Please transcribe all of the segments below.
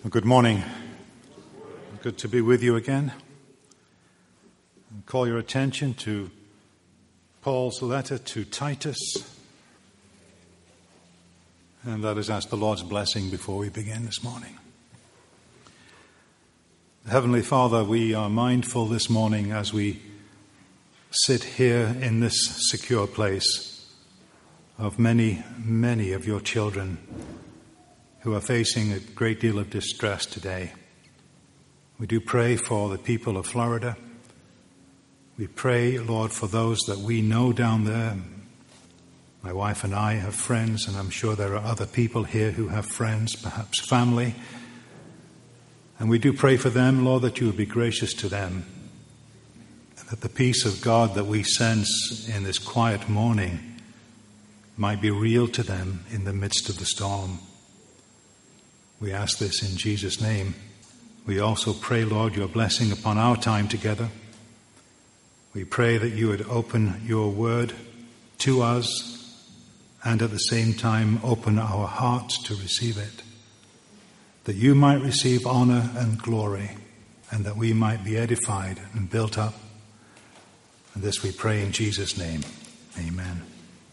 Well, good morning. Good to be with you again. I'll call your attention to Paul's letter to Titus. And let us ask the Lord's blessing before we begin this morning. Heavenly Father, we are mindful this morning as we sit here in this secure place of many, many of your children who are facing a great deal of distress today. We do pray for the people of Florida. We pray, Lord, for those that we know down there. My wife and I have friends, and I'm sure there are other people here who have friends, perhaps family. And we do pray for them, Lord, that you would be gracious to them, and that the peace of God that we sense in this quiet morning might be real to them in the midst of the storm. We ask this in Jesus' name. We also pray, Lord, your blessing upon our time together. We pray that you would open your word to us and at the same time open our hearts to receive it, that you might receive honor and glory and that we might be edified and built up. And this we pray in Jesus' name. Amen.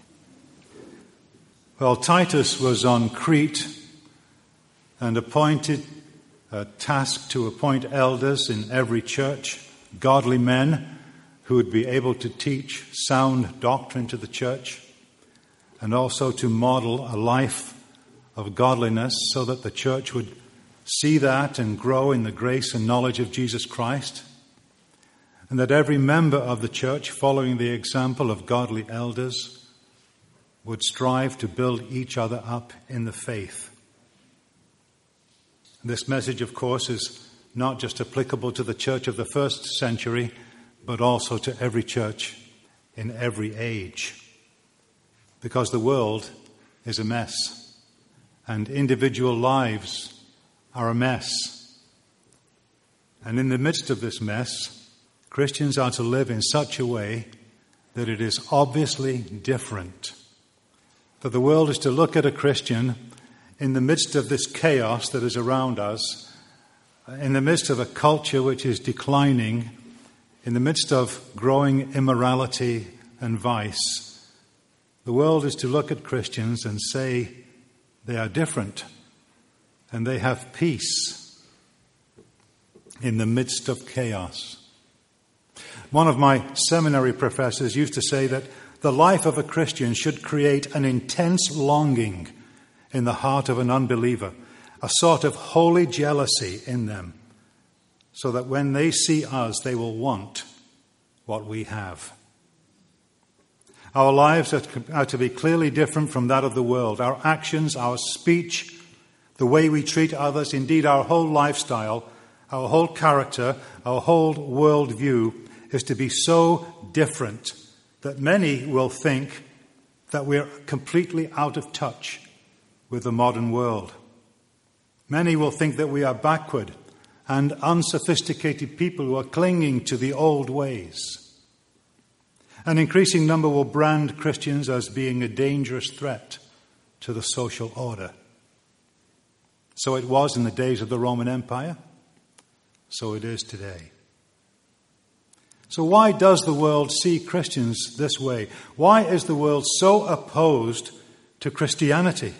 Well, Titus was on Crete and appointed a task to appoint elders in every church, godly men who would be able to teach sound doctrine to the church and also to model a life of godliness so that the church would see that and grow in the grace and knowledge of Jesus Christ, and that every member of the church, following the example of godly elders, would strive to build each other up in the faith. This message, of course, is not just applicable to the church of the first century, but also to every church in every age. Because the world is a mess, and individual lives are a mess. And in the midst of this mess, Christians are to live in such a way that it is obviously different. That the world is to look at a Christian in the midst of this chaos that is around us, in the midst of a culture which is declining, in the midst of growing immorality and vice, the world is to look at Christians and say they are different and they have peace in the midst of chaos. One of my seminary professors used to say that the life of a Christian should create an intense longing in the heart of an unbeliever, a sort of holy jealousy in them, so that when they see us, they will want what we have. Our lives are to be clearly different from that of the world. Our actions, our speech, the way we treat others, indeed our whole lifestyle, our whole character, our whole worldview is to be so different that many will think that we're completely out of touch with the modern world. Many will think that we are backward and unsophisticated people who are clinging to the old ways. An increasing number will brand Christians as being a dangerous threat to the social order. So it was in the days of the Roman Empire. So it is today. So why does the world see Christians this way? Why is the world so opposed to Christianity?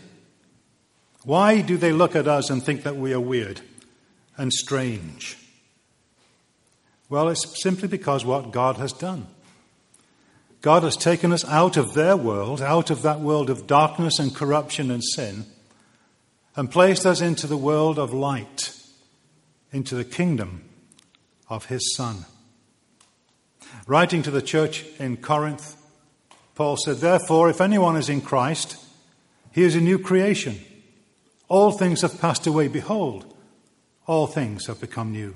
Why do they look at us and think that we are weird and strange? Well, it's simply because what God has done. God has taken us out of their world, out of that world of darkness and corruption and sin, and placed us into the world of light, into the kingdom of his Son. Writing to the church in Corinth, Paul said, "Therefore, if anyone is in Christ, he is a new creation. All things have passed away. Behold, all things have become new."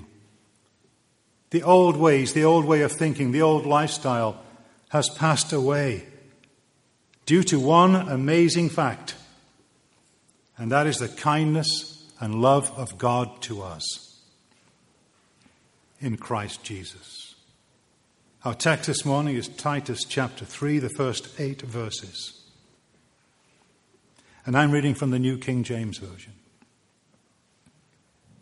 The old ways, the old way of thinking, the old lifestyle has passed away due to one amazing fact, and that is the kindness and love of God to us in Christ Jesus. Our text this morning is Titus chapter 3, the first 8 verses. And I'm reading from the New King James Version.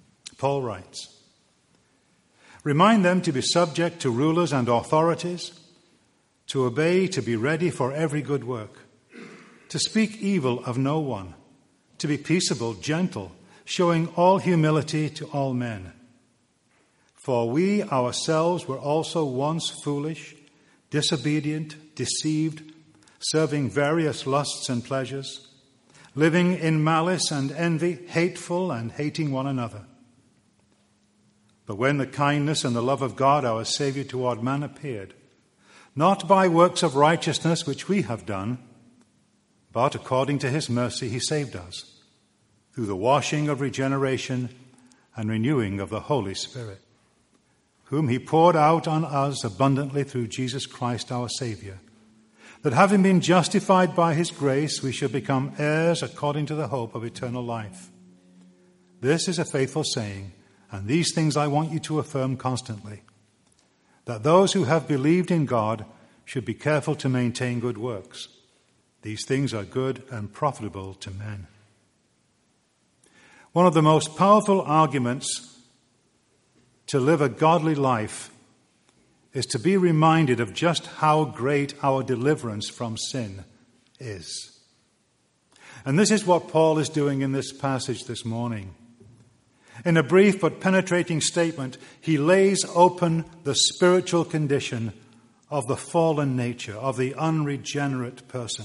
Paul writes. Remind them to be subject to rulers and authorities, to obey, to be ready for every good work, to speak evil of no one, to be peaceable, gentle, showing all humility to all men. For we ourselves were also once foolish, disobedient, deceived, serving various lusts and pleasures, living in malice and envy, hateful and hating one another. But when the kindness and the love of God, our Saviour, toward man appeared, not by works of righteousness which we have done, but according to his mercy he saved us, through the washing of regeneration and renewing of the Holy Spirit, whom he poured out on us abundantly through Jesus Christ our Saviour, that having been justified by his grace, we should become heirs according to the hope of eternal life. This is a faithful saying, and these things I want you to affirm constantly, that those who have believed in God should be careful to maintain good works. These things are good and profitable to men. One of the most powerful arguments to live a godly life is to be reminded of just how great our deliverance from sin is. And this is what Paul is doing in this passage this morning. In a brief but penetrating statement, he lays open the spiritual condition of the fallen nature, of the unregenerate person.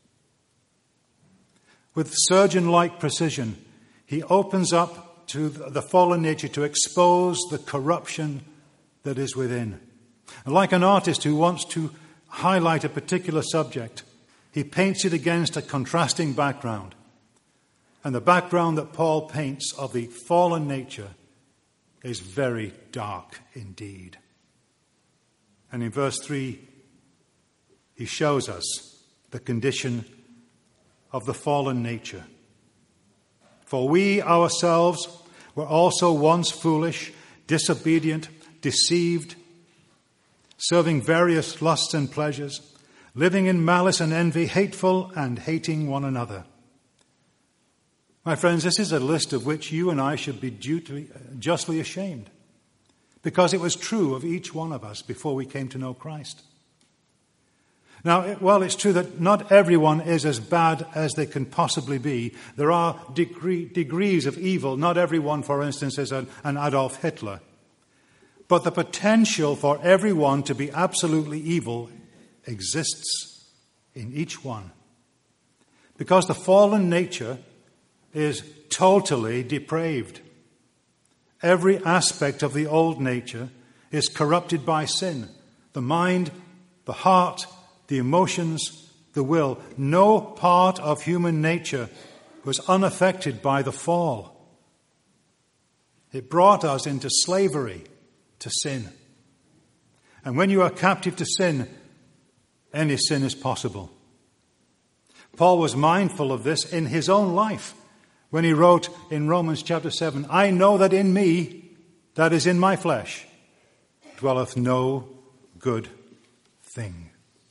With surgeon-like precision, he opens up to the fallen nature to expose the corruption that is within. And like an artist who wants to highlight a particular subject, he paints it against a contrasting background. And the background that Paul paints of the fallen nature is very dark indeed. And in verse 3, he shows us the condition of the fallen nature. For we ourselves were also once foolish, disobedient, deceived, serving various lusts and pleasures, living in malice and envy, hateful and hating one another. My friends, this is a list of which you and I should be justly ashamed, because it was true of each one of us before we came to know Christ. Now, while it's true that not everyone is as bad as they can possibly be, there are degrees of evil. Not everyone, for instance, is an Adolf Hitler. But the potential for everyone to be absolutely evil exists in each one, because the fallen nature is totally depraved. Every aspect of the old nature is corrupted by sin. The mind, the heart, the emotions, the will. No part of human nature was unaffected by the fall. It brought us into slavery to sin. And when you are captive to sin, any sin is possible. Paul was mindful of this in his own life when he wrote in Romans chapter 7, I know that in me, that is in my flesh, dwelleth no good thing.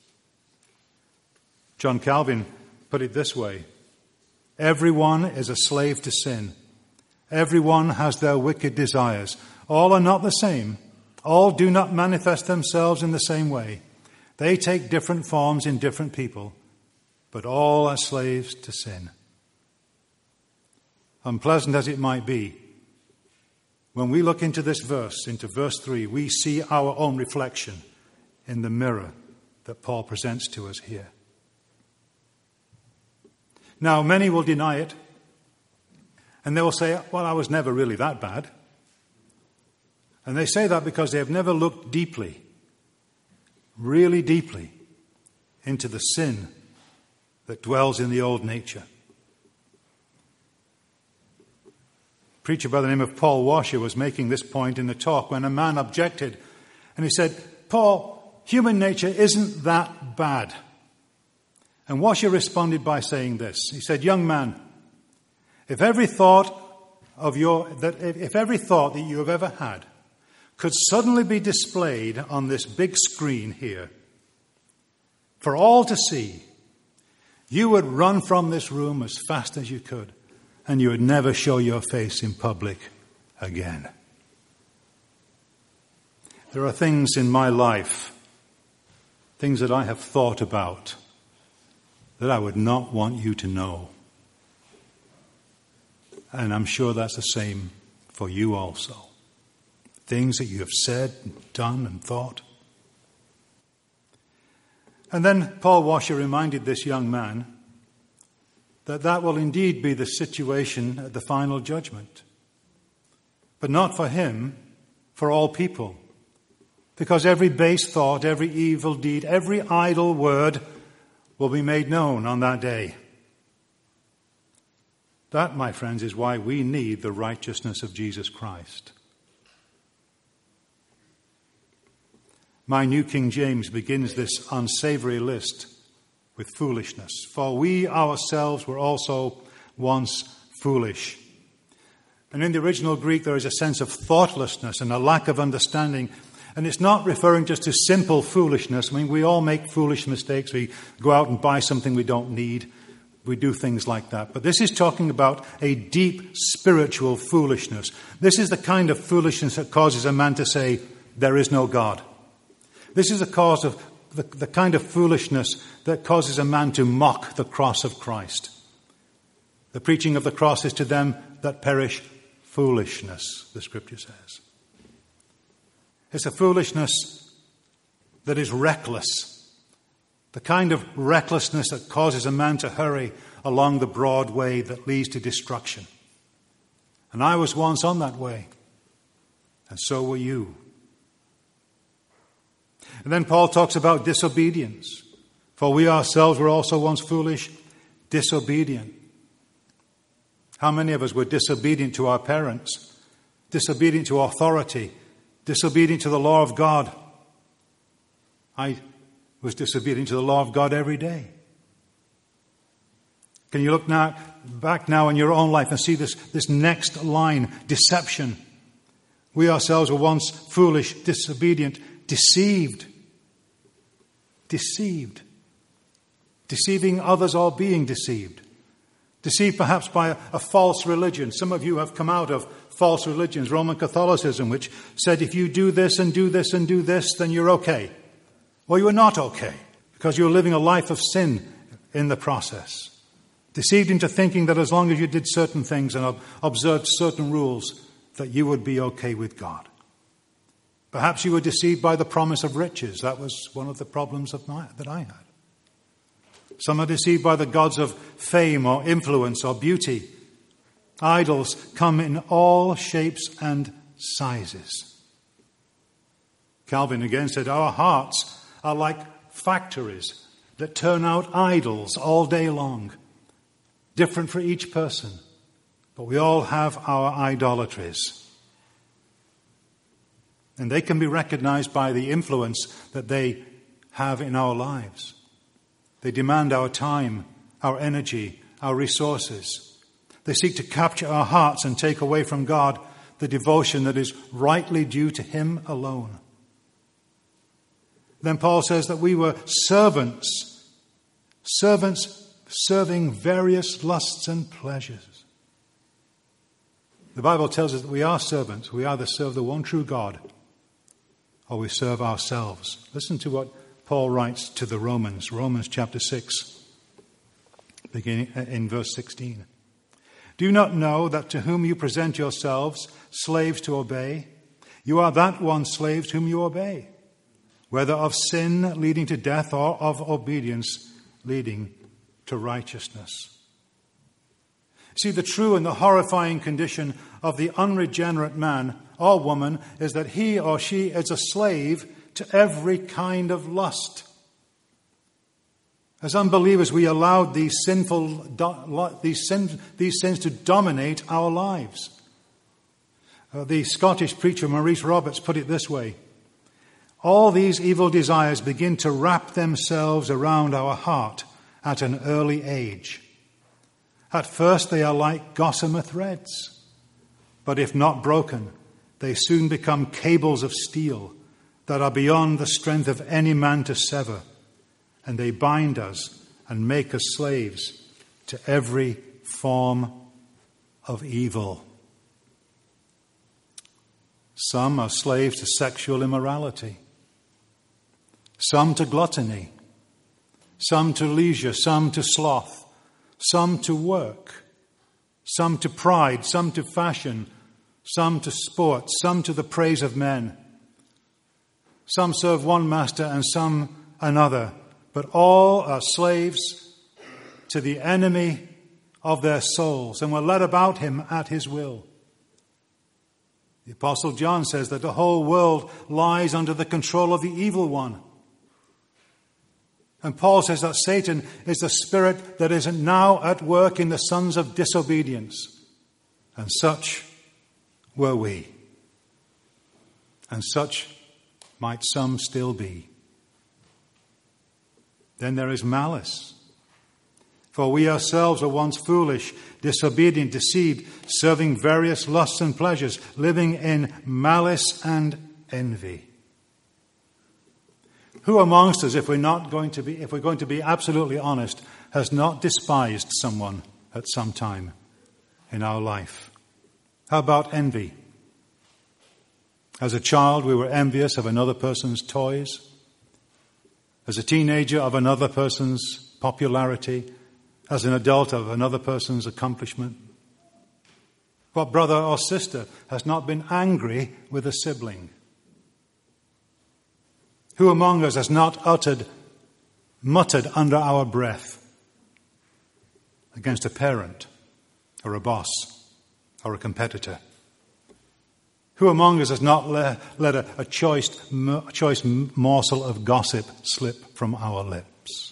John Calvin put it this way, everyone is a slave to sin. Everyone has their wicked desires. All are not the same. All do not manifest themselves in the same way. They take different forms in different people, but all are slaves to sin. Unpleasant as it might be, when we look into this verse, into verse 3, we see our own reflection in the mirror that Paul presents to us here. Now, many will deny it, and they will say, well, I was never really that bad. And they say that because they have never looked deeply, really deeply, into the sin that dwells in the old nature. A preacher by the name of Paul Washer was making this point in a talk when a man objected. And he said, Paul, human nature isn't that bad. And Washer responded by saying this. He said, young man, if every thought that you have ever had could suddenly be displayed on this big screen here for all to see, you would run from this room as fast as you could, and you would never show your face in public again. There are things in my life, things that I have thought about, that I would not want you to know. And I'm sure that's the same for you also. Things that you have said, done, and thought. And then Paul Washer reminded this young man that that will indeed be the situation at the final judgment. But not for him, for all people. Because every base thought, every evil deed, every idle word will be made known on that day. That, my friends, is why we need the righteousness of Jesus Christ. My New King James begins this unsavory list with foolishness. For we ourselves were also once foolish. And in the original Greek there is a sense of thoughtlessness and a lack of understanding. And it's not referring just to simple foolishness. I mean, we all make foolish mistakes. We go out and buy something we don't need. We do things like that. But this is talking about a deep spiritual foolishness. This is the kind of foolishness that causes a man to say, there is no God. This is the cause of the kind of foolishness that causes a man to mock the cross of Christ. The preaching of the cross is to them that perish foolishness, the Scripture says. It's a foolishness that is reckless. The kind of recklessness that causes a man to hurry along the broad way that leads to destruction. And I was once on that way. And so were you. And then Paul talks about disobedience. For we ourselves were also once foolish, disobedient. How many of us were disobedient to our parents, disobedient to authority, disobedient to the law of God? I was disobedient to the law of God every day. Can you look back now in your own life and see this next line, deception? We ourselves were once foolish, disobedient, deceived. Deceiving others or being deceived. Deceived perhaps by a false religion. Some of you have come out of false religions, Roman Catholicism, which said if you do this and do this and do this, then you're okay. Well, you are not okay, because you're living a life of sin in the process. Deceived into thinking that as long as you did certain things and observed certain rules, that you would be okay with God. Perhaps you were deceived by the promise of riches. That was one of the problems that I had. Some are deceived by the gods of fame or influence or beauty. Idols come in all shapes and sizes. Calvin again said, our hearts are like factories that turn out idols all day long. Different for each person. But we all have our idolatries. And they can be recognized by the influence that they have in our lives. They demand our time, our energy, our resources. They seek to capture our hearts and take away from God the devotion that is rightly due to Him alone. Then Paul says that we were servants serving various lusts and pleasures. The Bible tells us that we are servants. We either serve the one true God or we serve ourselves. Listen to what Paul writes to the Romans, Romans chapter 6, beginning in verse 16. Do you not know that to whom you present yourselves slaves to obey, you are that one slave whom you obey, whether of sin leading to death or of obedience leading to righteousness? See, the true and the horrifying condition of the unregenerate man or woman is that he or she is a slave to every kind of lust. As unbelievers, we allowed these sins to dominate our lives. The Scottish preacher Maurice Roberts put it this way: all these evil desires begin to wrap themselves around our heart at an early age. At first they are like gossamer threads, but if not broken, they soon become cables of steel that are beyond the strength of any man to sever, and they bind us and make us slaves to every form of evil. Some are slaves to sexual immorality, some to gluttony, some to leisure, some to sloth, some to work, some to pride, some to fashion, some to sport, some to the praise of men. Some serve one master and some another, but all are slaves to the enemy of their souls and were led about him at his will. The Apostle John says that the whole world lies under the control of the evil one. And Paul says that Satan is the spirit that is now at work in the sons of disobedience. And such were we. And such might some still be. Then there is malice. For we ourselves were once foolish, disobedient, deceived, serving various lusts and pleasures, living in malice and envy. Who amongst us, if we're going to be absolutely honest, has not despised someone at some time in our life? How about envy? As a child, we were envious of another person's toys. As a teenager, of another person's popularity. As an adult, of another person's accomplishment. What brother or sister has not been angry with a sibling? Who among us has not muttered under our breath against a parent or a boss or a competitor? Who among us has not let a choice morsel of gossip slip from our lips?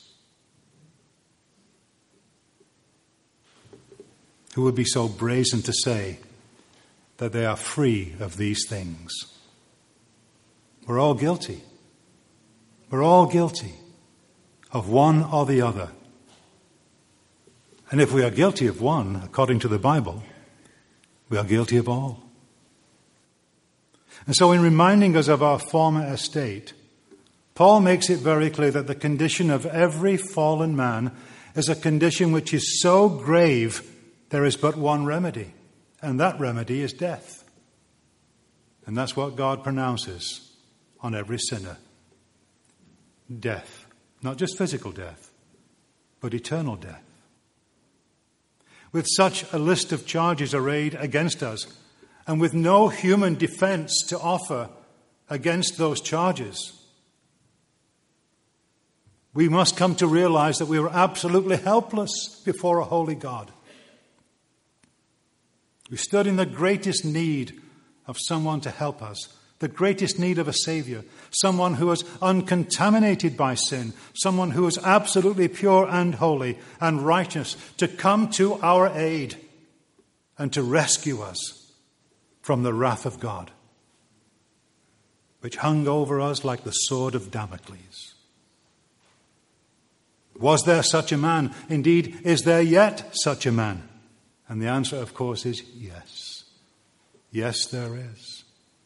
Who would be so brazen to say that they are free of these things? We're all guilty. We're all guilty of one or the other. And if we are guilty of one, according to the Bible, we are guilty of all. And so in reminding us of our former estate, Paul makes it very clear that the condition of every fallen man is a condition which is so grave there is but one remedy, and that remedy is death. And that's what God pronounces on every sinner. Death. Not just physical death, but eternal death. With such a list of charges arrayed against us, and with no human defense to offer against those charges, we must come to realize that we are absolutely helpless before a holy God. We stood in the greatest need of someone to help us, the greatest need of a Savior, someone who is uncontaminated by sin, someone who is absolutely pure and holy and righteous, to come to our aid and to rescue us from the wrath of God, which hung over us like the sword of Damocles. Was there such a man? Indeed, is there yet such a man? And the answer, of course, is yes. Yes, there is.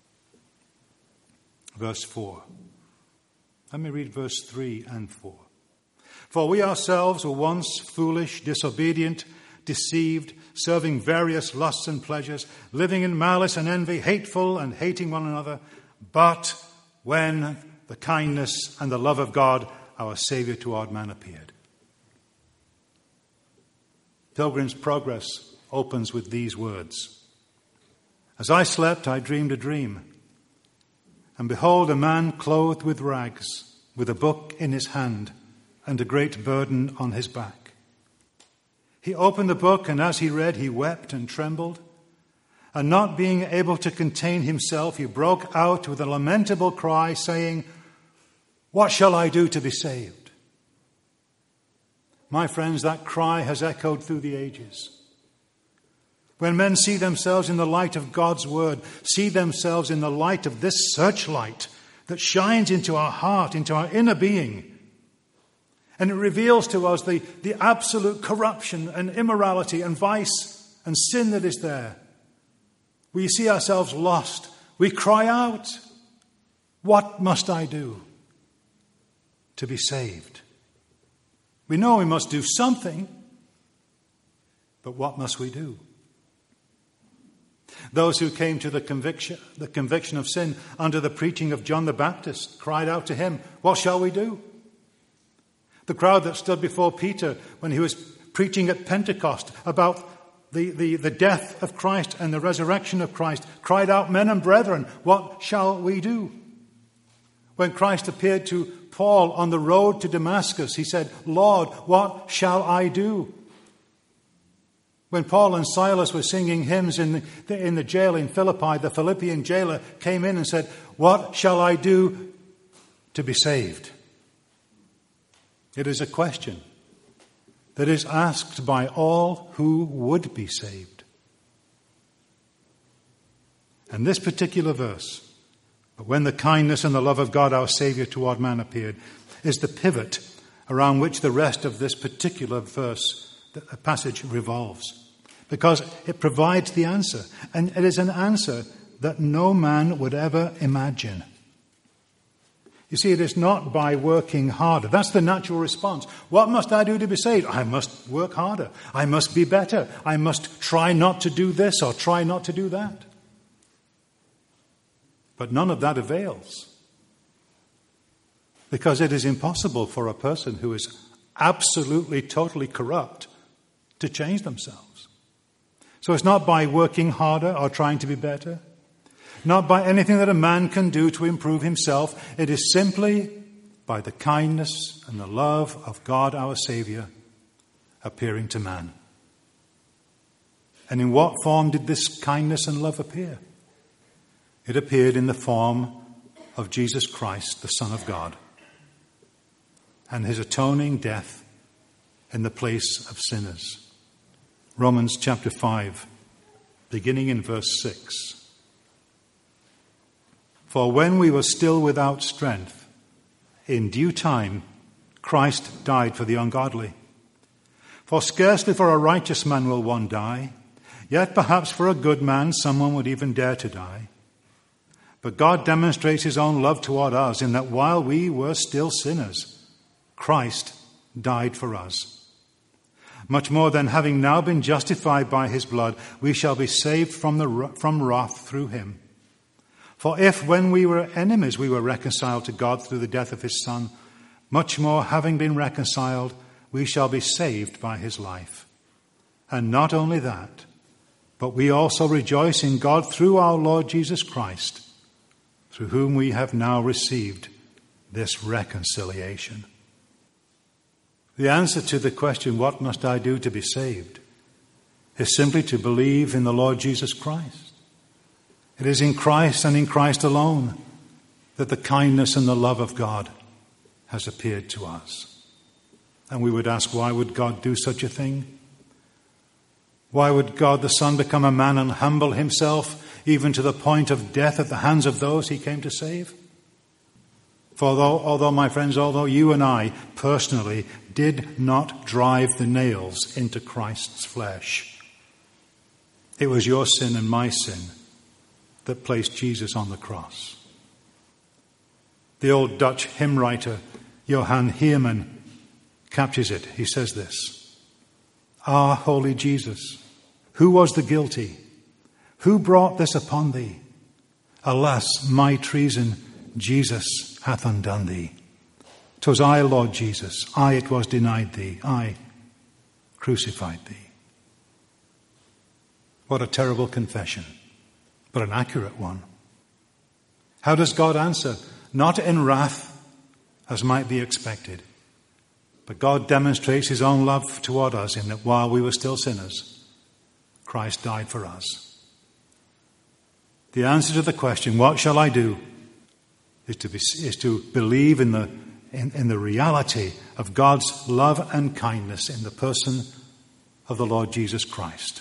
Verse 4. Let me read verse 3 and 4. For we ourselves were once foolish, disobedient, deceived, serving various lusts and pleasures, living in malice and envy, hateful and hating one another. But when the kindness and the love of God, our Savior toward man, appeared. Pilgrim's Progress opens with these words. As I slept, I dreamed a dream. And behold, a man clothed with rags, with a book in his hand, and a great burden on his back. He opened the book, and as he read, he wept and trembled. And not being able to contain himself, he broke out with a lamentable cry, saying, "What shall I do to be saved?" My friends, that cry has echoed through the ages. When men see themselves in the light of God's word, see themselves in the light of this searchlight that shines into our heart, into our inner being, and it reveals to us the absolute corruption and immorality and vice and sin that is there. We see ourselves lost. We cry out, "What must I do to be saved?" We know we must do something, but what must we do? Those who came to the conviction of sin under the preaching of John the Baptist cried out to him, "What shall we do?" The crowd that stood before Peter when he was preaching at Pentecost about the death of Christ and the resurrection of Christ cried out, "Men and brethren, what shall we do?" When Christ appeared to Paul on the road to Damascus, he said, "Lord, what shall I do?" When Paul and Silas were singing hymns in the jail in Philippi, the Philippian jailer came in and said, "What shall I do to be saved?" It is a question that is asked by all who would be saved. And this particular verse, "But when the kindness and the love of God our Saviour toward man appeared," is the pivot around which the rest of this particular passage revolves. Because it provides the answer. And it is an answer that no man would ever imagine. You see, it is not by working harder. That's the natural response. What must I do to be saved? I must work harder. I must be better. I must try not to do this or try not to do that. But none of that avails. Because it is impossible for a person who is absolutely, totally corrupt to change themselves. So it's not by working harder or trying to be better. Not by anything that a man can do to improve himself. It is simply by the kindness and the love of God our Saviour appearing to man. And in what form did this kindness and love appear? It appeared in the form of Jesus Christ, the Son of God, and his atoning death in the place of sinners. Romans chapter 5, beginning in verse 6. "For when we were still without strength, in due time Christ died for the ungodly. For scarcely for a righteous man will one die, yet perhaps for a good man someone would even dare to die. But God demonstrates his own love toward us in that while we were still sinners, Christ died for us. Much more than having now been justified by his blood, we shall be saved from wrath through him. For if when we were enemies we were reconciled to God through the death of his Son, much more having been reconciled, we shall be saved by his life. And not only that, but we also rejoice in God through our Lord Jesus Christ, through whom we have now received this reconciliation." The answer to the question, "What must I do to be saved?" is simply to believe in the Lord Jesus Christ. It is in Christ and in Christ alone that the kindness and the love of God has appeared to us. And we would ask, why would God do such a thing? Why would God the Son become a man and humble himself even to the point of death at the hands of those he came to save? For although, my friends, although you and I personally did not drive the nails into Christ's flesh, it was your sin and my sin that placed Jesus on the cross. The old Dutch hymn writer Johan Heerman captures it. He says this: "Ah, holy Jesus, who was the guilty? Who brought this upon thee? Alas, my treason, Jesus hath undone thee. 'Twas I, Lord Jesus, I it was denied thee, I crucified thee." What a terrible confession, but an accurate one. How does God answer? Not in wrath, as might be expected, but God demonstrates his own love toward us in that while we were still sinners, Christ died for us. The answer to the question, "What shall I do?" is to believe in the reality of God's love and kindness in the person of the Lord Jesus Christ.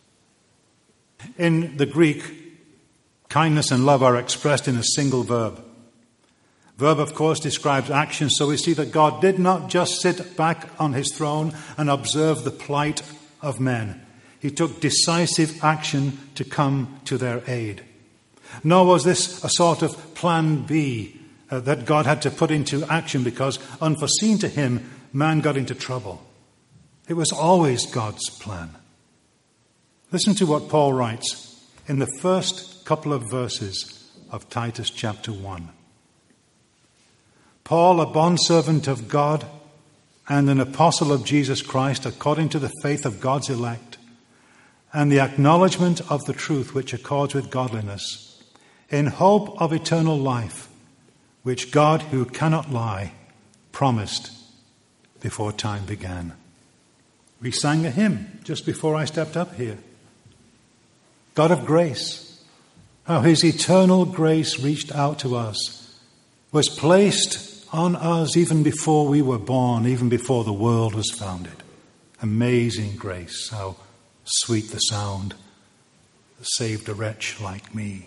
In the Greek, kindness and love are expressed in a single verb. Verb, of course, describes action, so we see that God did not just sit back on his throne and observe the plight of men. He took decisive action to come to their aid. Nor was this a sort of plan B that God had to put into action because, unforeseen to him, man got into trouble. It was always God's plan. Listen to what Paul writes in the first couple of verses of Titus chapter 1. Paul, a bondservant of God and an apostle of Jesus Christ, according to the faith of God's elect, and the acknowledgement of the truth which accords with godliness, in hope of eternal life, which God, who cannot lie, promised before time began. We sang a hymn just before I stepped up here. God of grace, how his eternal grace reached out to us, was placed on us even before we were born, even before the world was founded. Amazing grace, how sweet the sound that saved a wretch like me.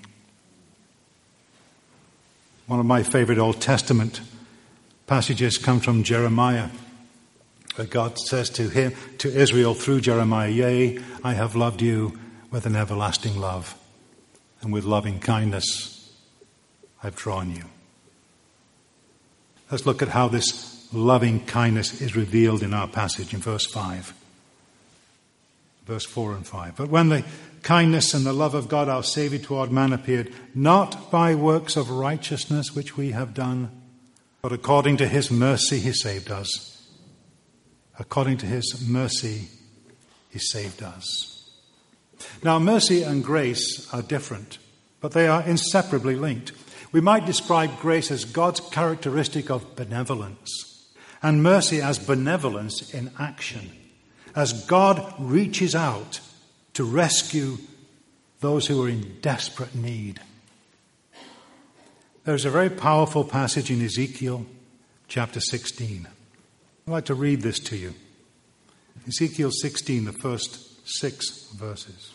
One of my favorite Old Testament passages comes from Jeremiah, where God says to Israel through Jeremiah, "Yea, I have loved you with an everlasting love, and with loving kindness I've drawn you." Let's look at how this loving kindness is revealed in our passage in verse 5. Verse 4 and 5. "But when the kindness and the love of God our Saviour toward man appeared, not by works of righteousness which we have done, but according to his mercy he saved us." According to his mercy he saved us. Now, mercy and grace are different, but they are inseparably linked. We might describe grace as God's characteristic of benevolence, and mercy as benevolence in action, as God reaches out to rescue those who are in desperate need. There's a very powerful passage in Ezekiel chapter 16. I'd like to read this to you. Ezekiel 16, the first 6 verses.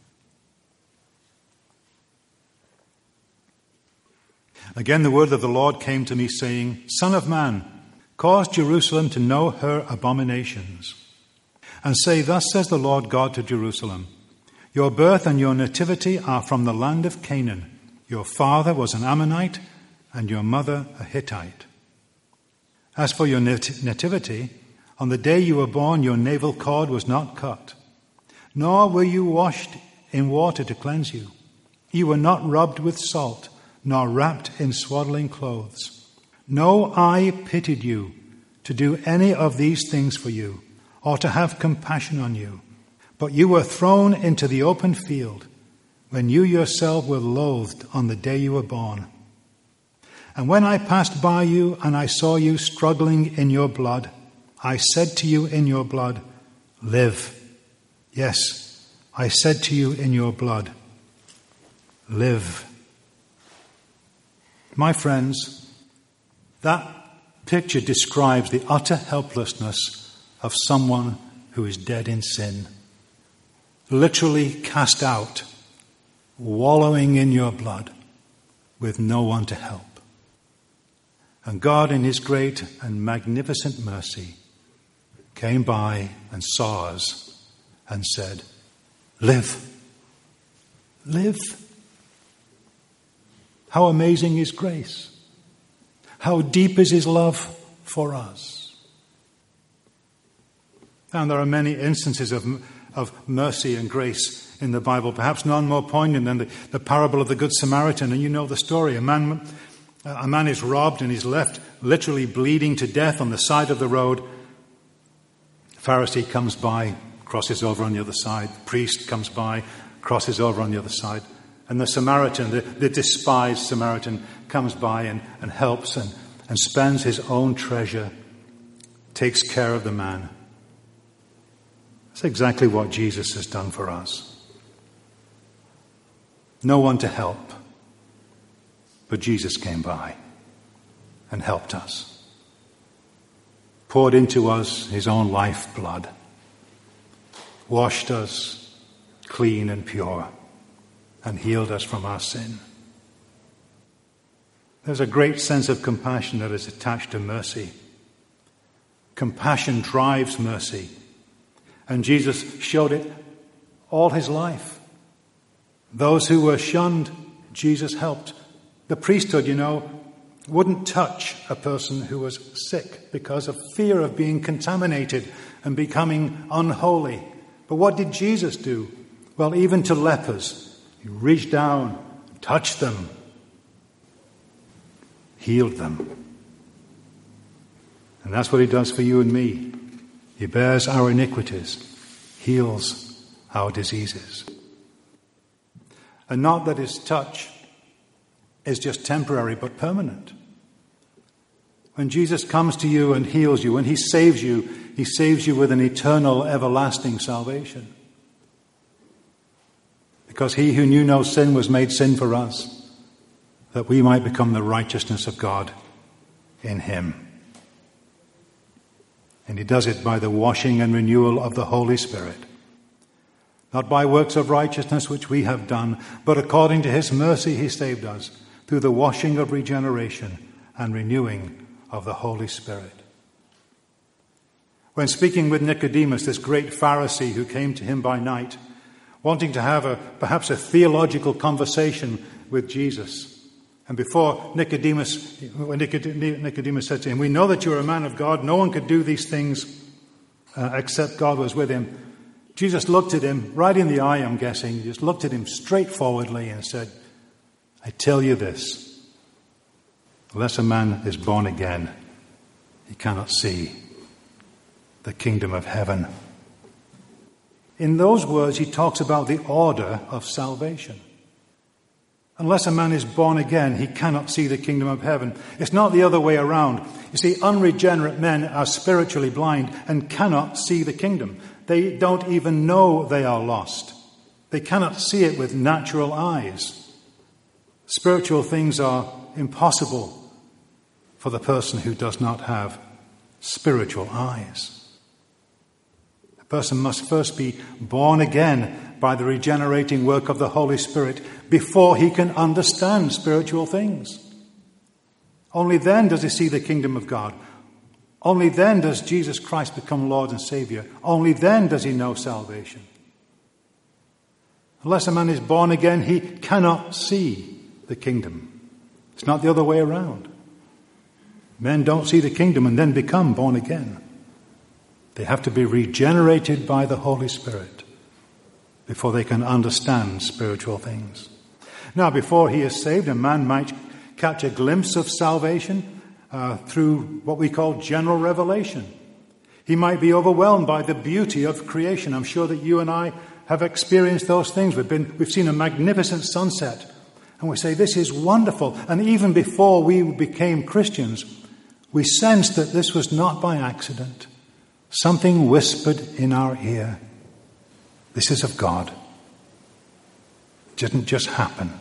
"Again the word of the Lord came to me, saying, Son of man, cause Jerusalem to know her abominations, and say, Thus says the Lord God to Jerusalem, Your birth and your nativity are from the land of Canaan. Your father was an Ammonite, and your mother a Hittite. As for your nativity, on the day you were born, your navel cord was not cut, nor were you washed in water to cleanse you. You were not rubbed with salt, nor wrapped in swaddling clothes. No eye pitied you to do any of these things for you, or to have compassion on you. But you were thrown into the open field, when you yourself were loathed on the day you were born. And when I passed by you and I saw you struggling in your blood, I said to you in your blood, Live. Yes, I said to you in your blood, Live." My friends, that picture describes the utter helplessness of someone who is dead in sin, literally cast out, wallowing in your blood, with no one to help. And God, in his great and magnificent mercy, came by and saw us and said, Live. Live. How amazing is grace. How deep is his love for us. And there are many instances of mercy and grace in the Bible, perhaps none more poignant than the parable of the Good Samaritan. And you know the story. A man is robbed and is left literally bleeding to death on the side of the road. The Pharisee comes by, crosses over on the other side. The priest comes by, crosses over on the other side. And the Samaritan, the despised Samaritan, comes by and helps and spends his own treasure, takes care of the man. That's exactly what Jesus has done for us. No one to help, but Jesus came by and helped us. Poured into us his own lifeblood, washed us clean and pure, and healed us from our sin. There's a great sense of compassion that is attached to mercy. Compassion drives mercy. And Jesus showed it all his life. Those who were shunned, Jesus helped. The priesthood, wouldn't touch a person who was sick because of fear of being contaminated and becoming unholy. But what did Jesus do? Well, even to lepers, He reached down, touched them, healed them. And that's what he does for you and me. He bears our iniquities, heals our diseases. And not that his touch is just temporary but permanent. When Jesus comes to you and heals you, when he saves you with an eternal, everlasting salvation. Because he who knew no sin was made sin for us, that we might become the righteousness of God in him. And he does it by the washing and renewal of the Holy Spirit. Not by works of righteousness which we have done, but according to his mercy he saved us, through the washing of regeneration and renewing of the Holy Spirit. When speaking with Nicodemus, this great Pharisee who came to him by night, wanting to have perhaps a theological conversation with Jesus, and before Nicodemus said to him, "We know that you're a man of God. No one could do these things except God was with him." Jesus looked at him right in the eye, I'm guessing. He just looked at him straightforwardly and said, "I tell you this, unless a man is born again, he cannot see the kingdom of heaven." In those words, he talks about the order of salvation. Unless a man is born again, he cannot see the kingdom of heaven. It's not the other way around. You see, unregenerate men are spiritually blind and cannot see the kingdom. They don't even know they are lost. They cannot see it with natural eyes. Spiritual things are impossible for the person who does not have spiritual eyes. A person must first be born again by the regenerating work of the Holy Spirit before he can understand spiritual things. Only then does he see the kingdom of God. Only then does Jesus Christ become Lord and Savior. Only then does he know salvation. Unless a man is born again, he cannot see the kingdom. It's not the other way around. Men don't see the kingdom and then become born again. They have to be regenerated by the Holy Spirit before they can understand spiritual things. Now, before he is saved, a man might catch a glimpse of salvation through what we call general revelation. He might be overwhelmed by the beauty of creation. I'm sure that you and I have experienced those things. We've seen a magnificent sunset, and we say, "This is wonderful." And even before we became Christians, we sensed that this was not by accident. Something whispered in our ear, "This is of God." It didn't just happen.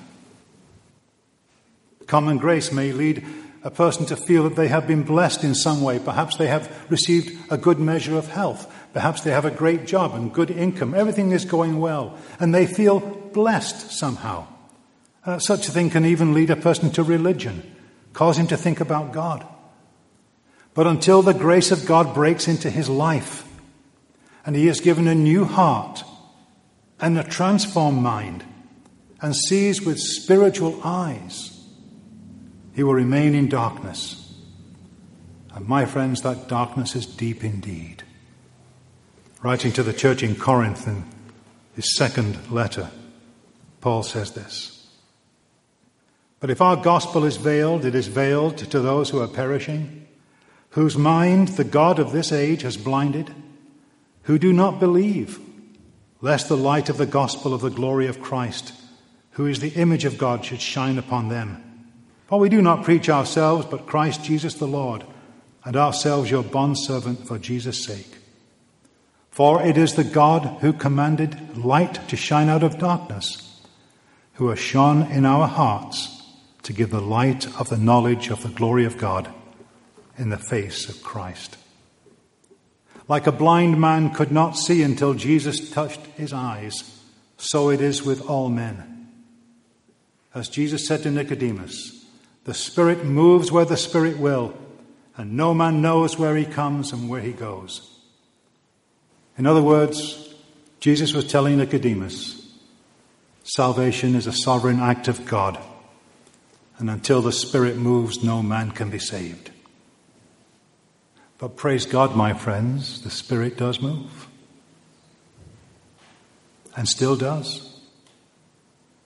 Common grace may lead a person to feel that they have been blessed in some way. Perhaps they have received a good measure of health. Perhaps they have a great job and good income. Everything is going well, and they feel blessed somehow. Such a thing can even lead a person to religion, cause him to think about God. But until the grace of God breaks into his life, and he is given a new heart and a transformed mind, and sees with spiritual eyes, he will remain in darkness. And my friends, that darkness is deep indeed. Writing to the church in Corinth in his second letter, Paul says this: "But if our gospel is veiled, it is veiled to those who are perishing, whose mind the God of this age has blinded, who do not believe, lest the light of the gospel of the glory of Christ, who is the image of God, should shine upon them. For we do not preach ourselves, but Christ Jesus the Lord, and ourselves your bondservant for Jesus' sake. For it is the God who commanded light to shine out of darkness, who has shone in our hearts to give the light of the knowledge of the glory of God in the face of Christ." Like a blind man could not see until Jesus touched his eyes, so it is with all men. As Jesus said to Nicodemus, "The Spirit moves where the Spirit will, and no man knows where he comes and where he goes." In other words, Jesus was telling Nicodemus, salvation is a sovereign act of God, and until the Spirit moves, no man can be saved. But praise God, my friends, the Spirit does move. And still does.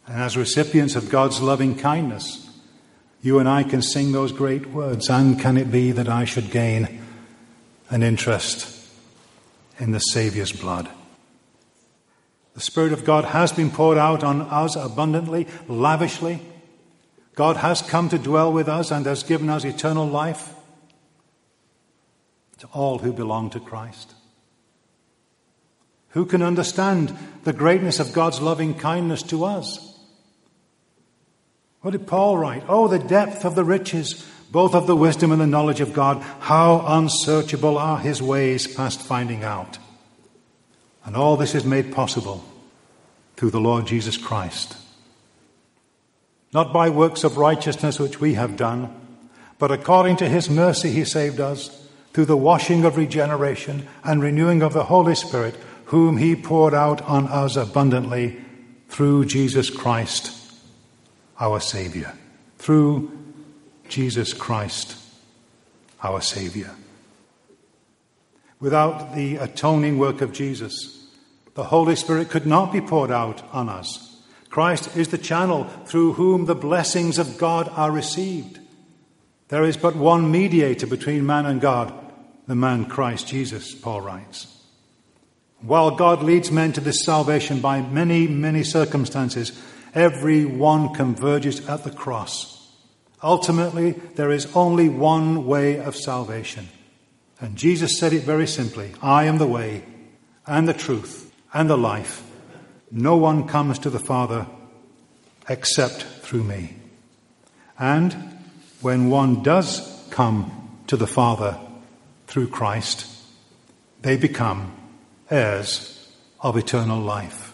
And as recipients of God's loving kindness, you and I can sing those great words, and can it be that I should gain an interest in the Saviour's blood? The Spirit of God has been poured out on us abundantly, lavishly. God has come to dwell with us and has given us eternal life to all who belong to Christ. Who can understand the greatness of God's loving kindness to us? What did Paul write? Oh, the depth of the riches, both of the wisdom and the knowledge of God. How unsearchable are his ways past finding out. And all this is made possible through the Lord Jesus Christ. Not by works of righteousness which we have done, but according to his mercy he saved us through the washing of regeneration and renewing of the Holy Spirit, whom he poured out on us abundantly through Jesus Christ, our Saviour. Through Jesus Christ, our Saviour. Without the atoning work of Jesus, the Holy Spirit could not be poured out on us. Christ is the channel through whom the blessings of God are received. There is but one mediator between man and God, the man Christ Jesus, Paul writes. While God leads men to this salvation by many, many circumstances, every one converges at the cross. Ultimately, there is only one way of salvation. And Jesus said it very simply, I am the way and the truth and the life. No one comes to the Father except through me. And when one does come to the Father through Christ, they become heirs of eternal life.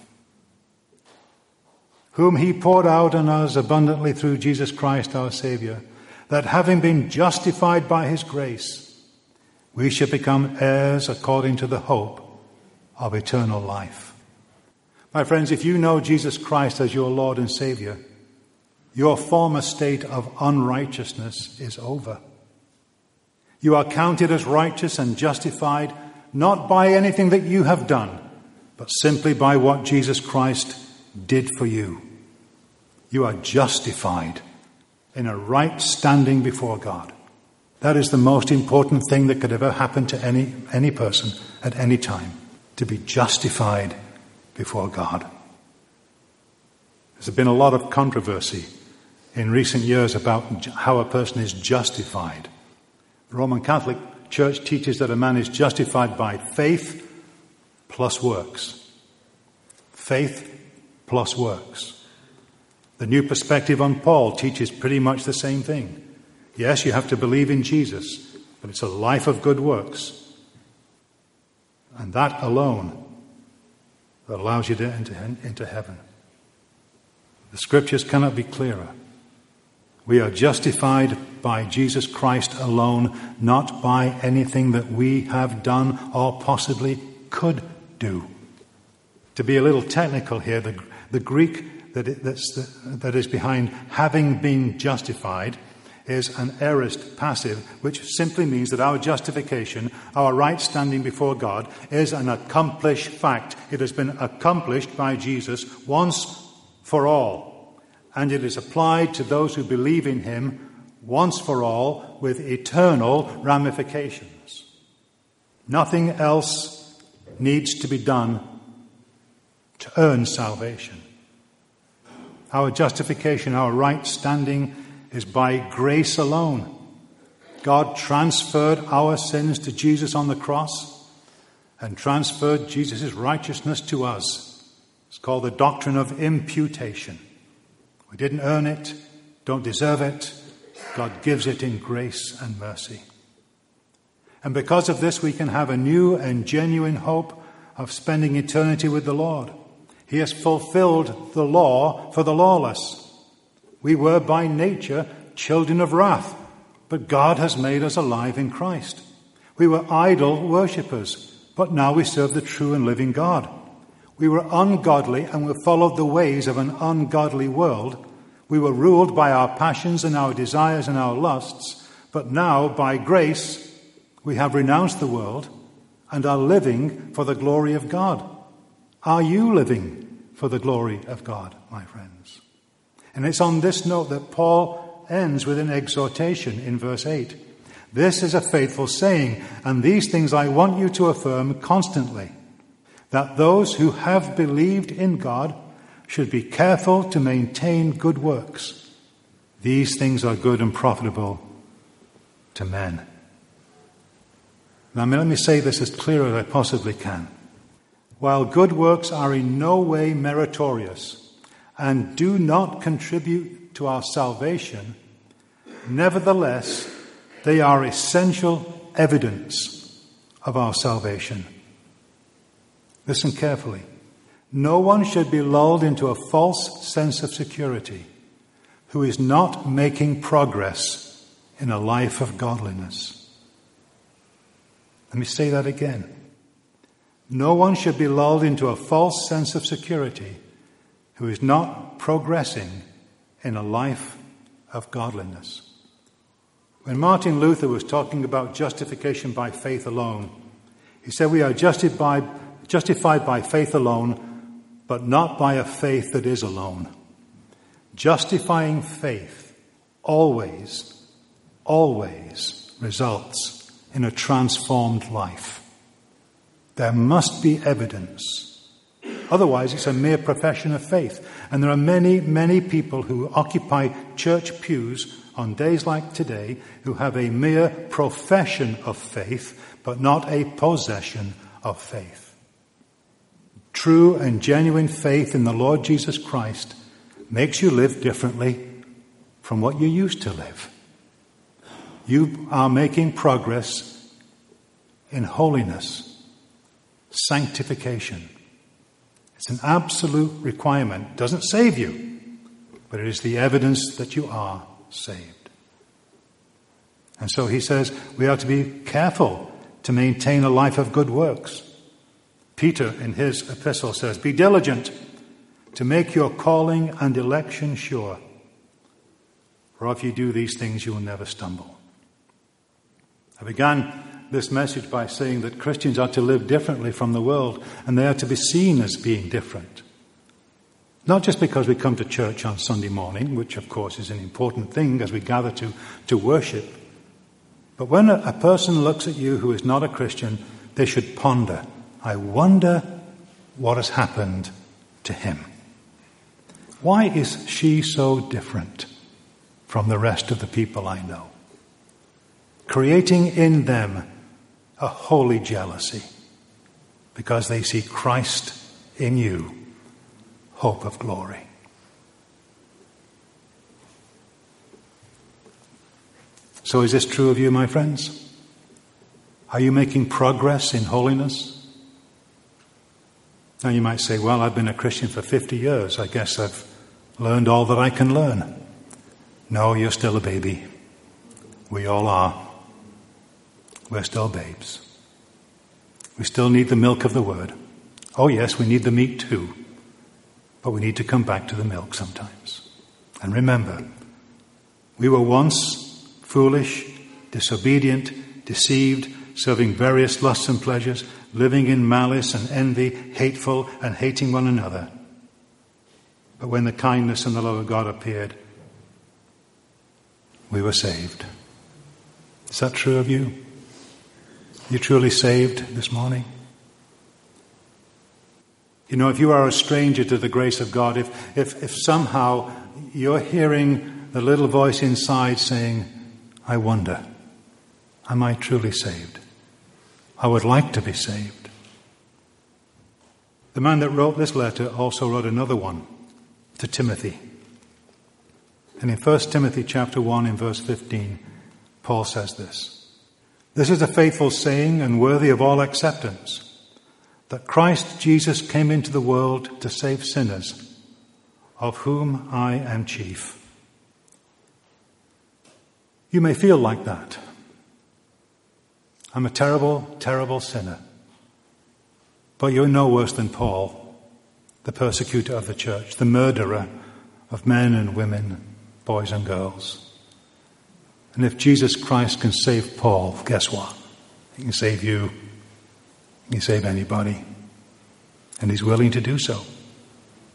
Whom he poured out on us abundantly through Jesus Christ our Saviour, that having been justified by his grace, we should become heirs according to the hope of eternal life. My friends, if you know Jesus Christ as your Lord and Saviour, your former state of unrighteousness is over. You are counted as righteous and justified not by anything that you have done, but simply by what Jesus Christ did for you. You are justified in a right standing before God. That is the most important thing that could ever happen to any person at any time, to be justified before God. There's been a lot of controversy in recent years about how a person is justified. The Roman Catholic Church teaches that a man is justified by faith plus works. Faith plus works. The New Perspective on Paul teaches pretty much the same thing. Yes, you have to believe in Jesus, but it's a life of good works. And that alone that allows you to enter into heaven. The Scriptures cannot be clearer. We are justified by Jesus Christ alone, not by anything that we have done or possibly could do. To be a little technical here, the Greek that is behind having been justified is an aorist passive, which simply means that our justification, our right standing before God, is an accomplished fact. It has been accomplished by Jesus once for all, and it is applied to those who believe in him once for all with eternal ramifications. Nothing else needs to be done to earn salvation. Our justification, our right standing, is by grace alone. God transferred our sins to Jesus on the cross and transferred Jesus' righteousness to us. It's called the doctrine of imputation. We didn't earn it, don't deserve it. God gives it in grace and mercy. And because of this, we can have a new and genuine hope of spending eternity with the Lord. He has fulfilled the law for the lawless. We were by nature children of wrath, but God has made us alive in Christ. We were idol worshippers, but now we serve the true and living God. We were ungodly and we followed the ways of an ungodly world. We were ruled by our passions and our desires and our lusts, but now, by grace, we have renounced the world and are living for the glory of God. Are you living for the glory of God, my friends. And it's on this note that Paul ends with an exhortation in verse 8. This is a faithful saying, and these things I want you to affirm constantly, that those who have believed in God should be careful to maintain good works. These things are good and profitable to men. Now, let me say this as clear as I possibly can. While good works are in no way meritorious and do not contribute to our salvation, nevertheless, they are essential evidence of our salvation. Listen carefully. No one should be lulled into a false sense of security who is not making progress in a life of godliness. Let me say that again. No one should be lulled into a false sense of security who is not progressing in a life of godliness. When Martin Luther was talking about justification by faith alone, he said we are justified by faith alone, but not by a faith that is alone. Justifying faith always results in a transformed life. There must be evidence. Otherwise, it's a mere profession of faith. And there are many, many people who occupy church pews on days like today who have a mere profession of faith, but not a possession of faith. True and genuine faith in the Lord Jesus Christ makes you live differently from what you used to live. You are making progress in holiness, sanctification. It's an absolute requirement. It doesn't save you, but it is the evidence that you are saved. And so he says we are to be careful to maintain a life of good works. Peter in his epistle says, be diligent to make your calling and election sure. For if you do these things, you will never stumble. I began this message by saying that Christians are to live differently from the world, and they are to be seen as being different. Not just because we come to church on Sunday morning, which of course is an important thing as we gather to worship, but when a person looks at you who is not a Christian, they should ponder, I wonder what has happened to him. Why is she so different from the rest of the people I know? Creating in them a holy jealousy because they see Christ in you, hope of glory. So is this true of you, my friends? Are you making progress in holiness? Now you might say, well, I've been a Christian for 50 years. I guess I've learned all that I can learn. No, you're still a baby. We all are. We're still babes. We still need the milk of the word. Oh yes, we need the meat too. But we need to come back to the milk sometimes. And remember, we were once foolish, disobedient, deceived, serving various lusts and pleasures, living in malice and envy, hateful and hating one another. But when the kindness and the love of God appeared, we were saved. Is that true of you? You truly saved this morning? You know, if you are a stranger to the grace of God, if somehow you're hearing the little voice inside saying, I wonder, am I truly saved? I would like to be saved. The man that wrote this letter also wrote another one to Timothy. And in 1 Timothy chapter 1 in verse 15, Paul says this. This is a faithful saying and worthy of all acceptance, that Christ Jesus came into the world to save sinners, of whom I am chief. You may feel like that. I'm a terrible, terrible sinner. But you're no worse than Paul, the persecutor of the church, the murderer of men and women, boys and girls. And if Jesus Christ can save Paul, guess what? He can save you. He can save anybody. And he's willing to do so.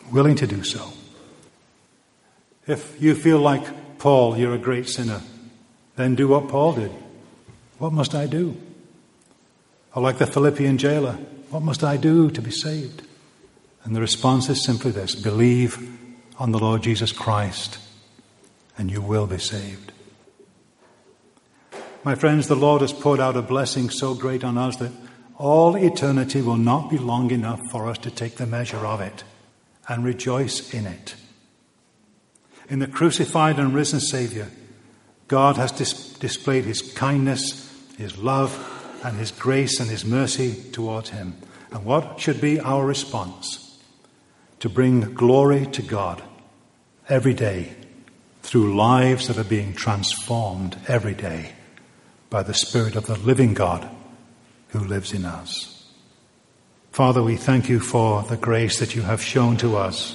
willing to do so. If you feel like Paul, you're a great sinner, then do what Paul did. What must I do? Or like the Philippian jailer, what must I do to be saved? And the response is simply this: believe on the Lord Jesus Christ, and you will be saved. My friends, the Lord has poured out a blessing so great on us that all eternity will not be long enough for us to take the measure of it and rejoice in it. In the crucified and risen Saviour, God has displayed his kindness, his love, and his grace and his mercy towards him. And what should be our response? To bring glory to God every day through lives that are being transformed every day by the Spirit of the living God who lives in us. Father, we thank you for the grace that you have shown to us.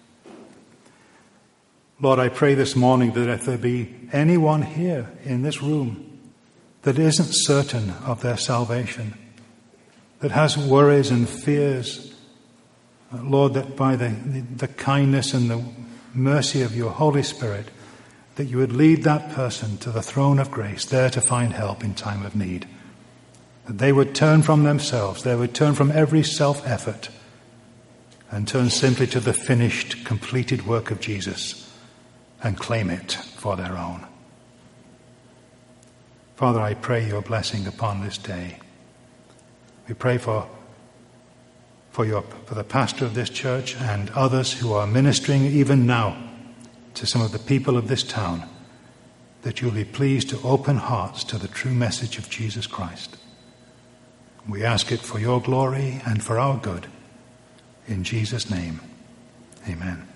Lord, I pray this morning that if there be anyone here in this room that isn't certain of their salvation, that has worries and fears, Lord, that by the kindness and the mercy of your Holy Spirit, that you would lead that person to the throne of grace, there to find help in time of need. That they would turn from themselves, they would turn from every self-effort and turn simply to the finished, completed work of Jesus and claim it for their own. Father, I pray your blessing upon this day. We pray for the pastor of this church and others who are ministering even now to some of the people of this town, that you'll be pleased to open hearts to the true message of Jesus Christ. We ask it for your glory and for our good. In Jesus' name, amen.